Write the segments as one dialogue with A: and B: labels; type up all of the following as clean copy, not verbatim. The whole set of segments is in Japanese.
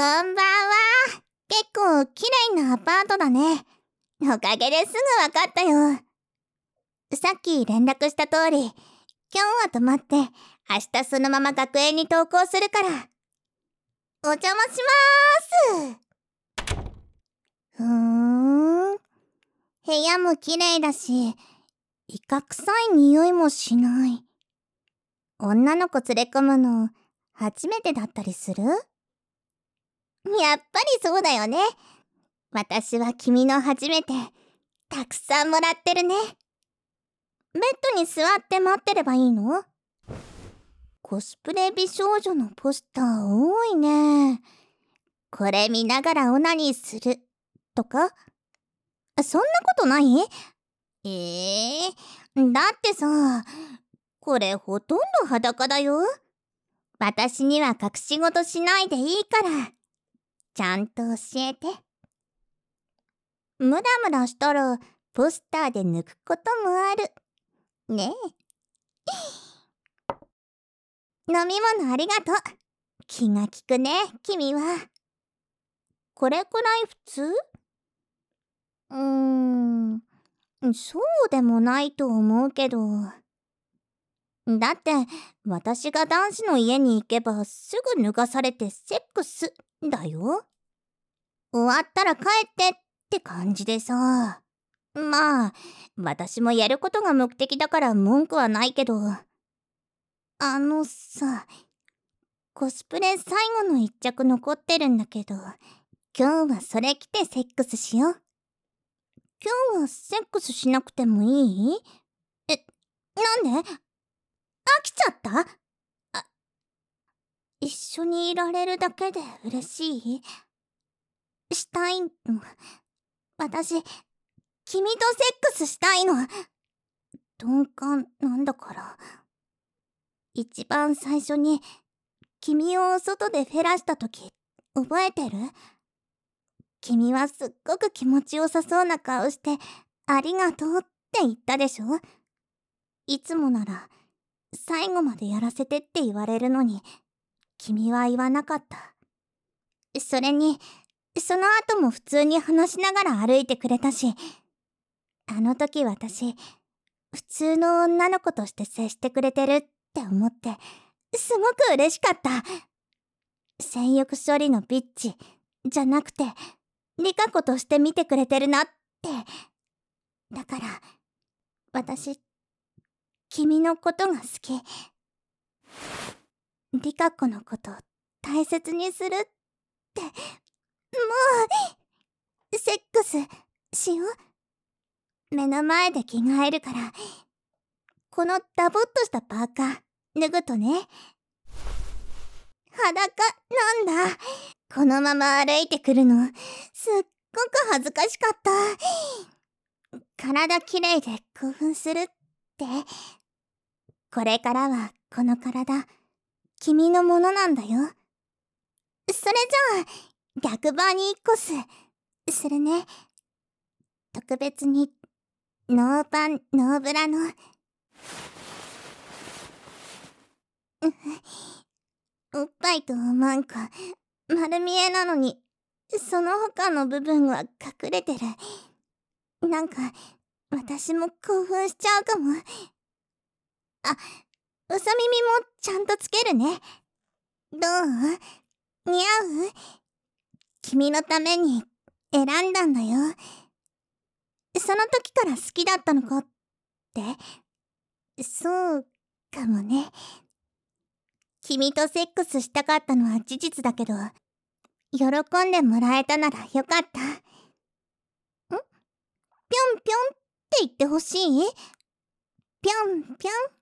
A: こんばんは。結構綺麗なアパートだね。おかげですぐわかったよ。さっき連絡した通り、今日は泊まって、明日そのまま学園に登校するから。お邪魔しまーす。部屋も綺麗だし、イカ臭い匂いもしない。女の子連れ込むの、初めてだったりする？やっぱりそうだよね。私は君の初めて、たくさんもらってるね。ベッドに座って待ってればいいの？コスプレ美少女のポスター多いね。これ見ながらオナニーするとか？そんなことない？だってさ、これほとんど裸だよ。私には隠し事しないでいいから、ちゃんと教えて。ムラムラしたらポスターで抜くこともある。ねえ。飲み物ありがとう。気が利くね、君は。これくらい普通？そうでもないと思うけど。だって、私が男子の家に行けばすぐ脱がされてセックスだよ。終わったら帰ってって感じでさ。まあ、私もやることが目的だから文句はないけど。さ、コスプレ最後の一着残ってるんだけど、今日はそれ着てセックスしよう。今日はセックスしなくてもいい？なんで？飽きちゃった？一緒にいられるだけで嬉しい？したいの？私、君とセックスしたいの。鈍感なんだから。一番最初に君を外でフェラした時、覚えてる？君はすっごく気持ちよさそうな顔してありがとうって言ったでしょ？いつもなら最後までやらせてって言われるのに、君は言わなかった。それに、その後も普通に話しながら歩いてくれたし、あの時私、普通の女の子として接してくれてるって思って、すごく嬉しかった。性欲処理のビッチじゃなくて、リカ子として見てくれてるなって。だから、私、君のことが好き。リカ子のこと大切にするって。もう、セックスしよう。目の前で着替えるから、このダボっとしたパーカー脱ぐとね。裸なんだ。このまま歩いてくるの、すっごく恥ずかしかった。体きれいで興奮するって。これからはこの体、君のものなんだよ。それじゃあ、逆バニーコス、するね。特別に、ノーパン、ノーブラの。おっぱいとマンコ、丸見えなのに、その他の部分は隠れてる。なんか、私も興奮しちゃうかも。あ、うさ耳もちゃんとつけるね。どう？似合う？君のために選んだんだよ。その時から好きだったのかって？そうかもね。君とセックスしたかったのは事実だけど、喜んでもらえたならよかった。ぴょんぴょんって言ってほしい？ぴょんぴょん。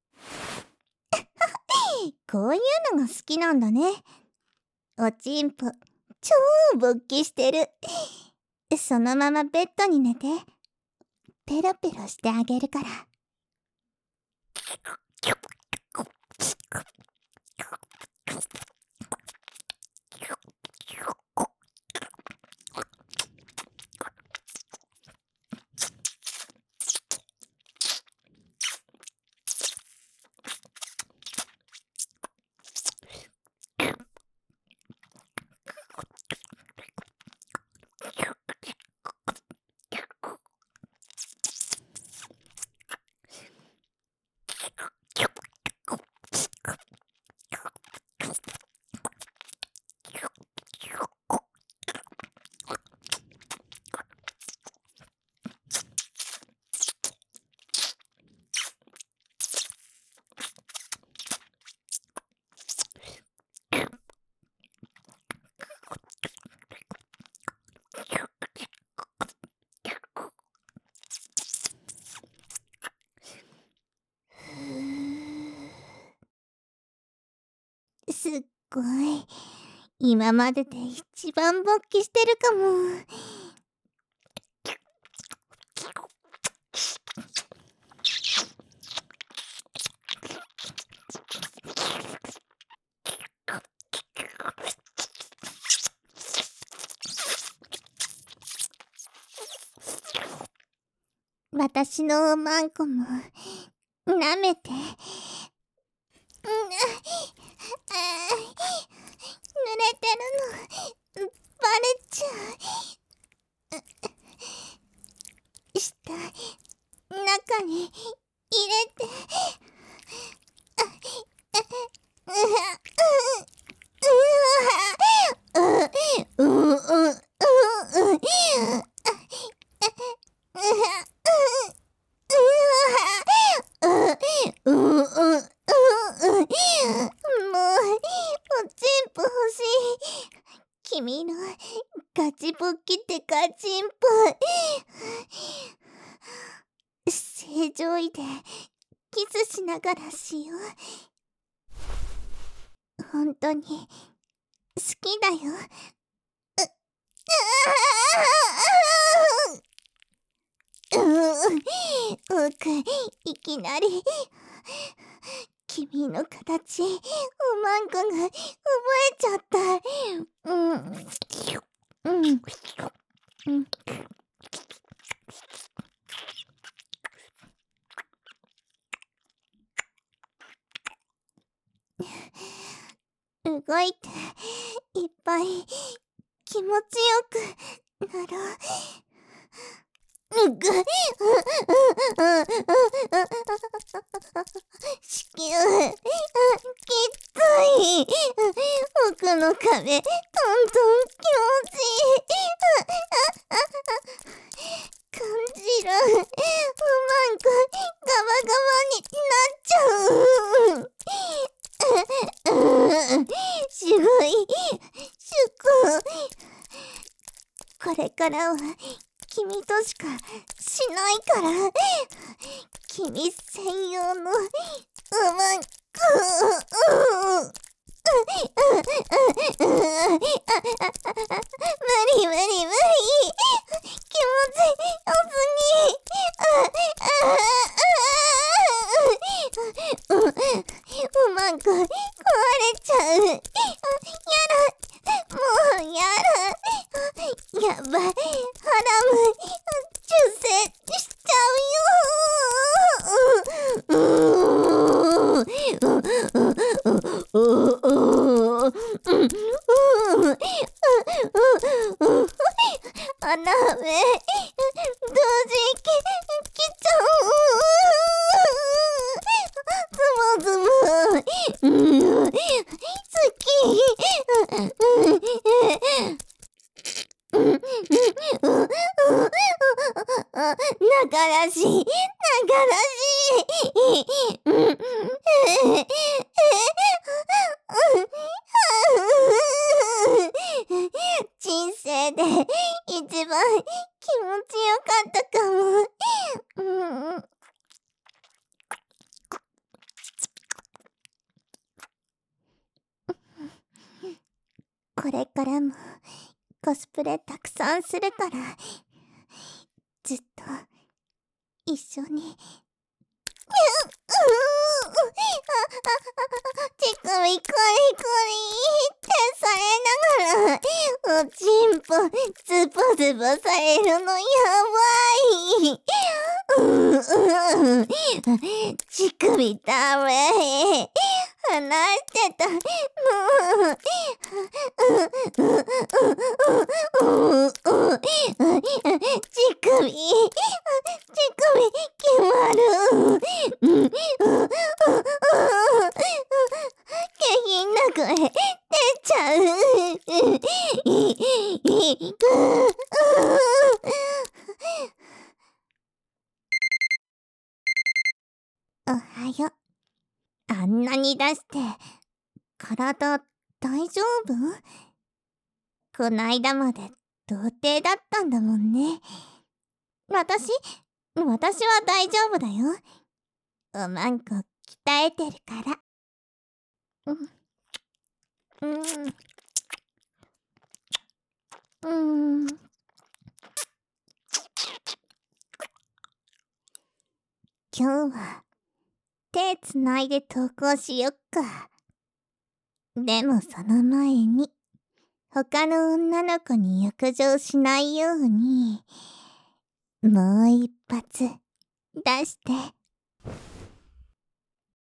A: こういうのが好きなんだね。おちんぽ、超勃起してる。そのままベッドに寝て、ペロペロしてあげるから。 ごい。今までで一番勃起してるかも。私のおまんこも舐めて。濡れてるのバレちゃう。下中に入れて。おちんぽ欲しい。君のガチ勃起ってガチンポ。正常位でキスしながらしよう。本当に好きだよ。奥いきなり君の形おまんこが覚えちゃった。動いていっぱい気持ちよくなろう。子宮きつい。奥の壁トントン気持ちいい。感じる。おまんこガバガバになっちゃう。すごいこれからは君としかしないから。君専用のおまんこ。無理無理無理。気持ちよすぎ。おまんこ壊れちゃう。やだ。もうやだ。やばい。ハラム出世しちゃうよ。穴目同時きちゃう。ズボズボ好き。ながらしい。人生で一番気持ちよかったかも。これからもコスプレたくさんするから、ずっと一緒に。乳首コリコリってされながらおちんぽズボズボされるのやばい。乳首ダメ。離してた。乳首決まる。下品な声出ちゃう。おはよう。あんなに出して体大丈夫？こないだまで童貞だったんだもんね。私は大丈夫だよ。おまんこ鍛えてるから。 今日は手つないで投稿しよっか。でもその前に他の女の子に浴場しないようにもう一発出して